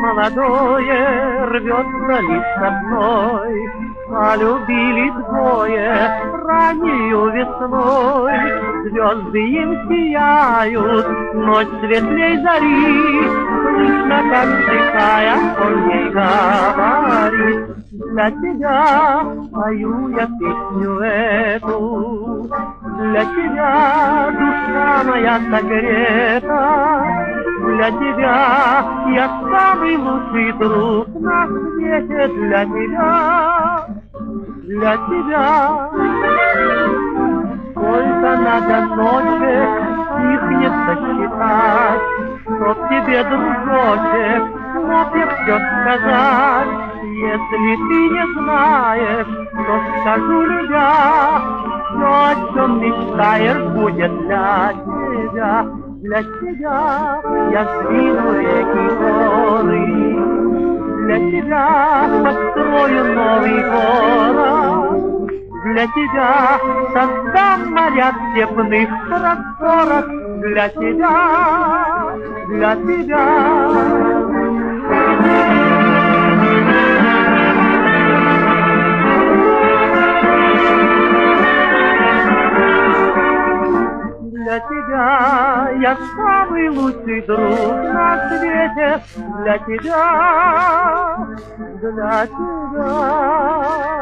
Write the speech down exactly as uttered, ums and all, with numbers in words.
молодое рвется лист одной, полюбили двое раннюю весной. Звезды им сияют, ночь светлей зари, слышно, как стихая, он ей говорит: для тебя пою я песню эту, для тебя душа моя согрета, для тебя я самый лучший друг на свете, для тебя, для тебя. Сколько надо ночи, их не сосчитать, чтоб тебе, дружочек, мог я все сказать. Если ты не знаешь, то скажу, любя, все, о чем мечтаешь, будет для тебя. Для тебя я сдвину реки горы, для тебя построю новый город, для тебя создам моря в степных просторах, для тебя, для тебя. Для тебя я самый лучший друг на свете, для тебя, для тебя.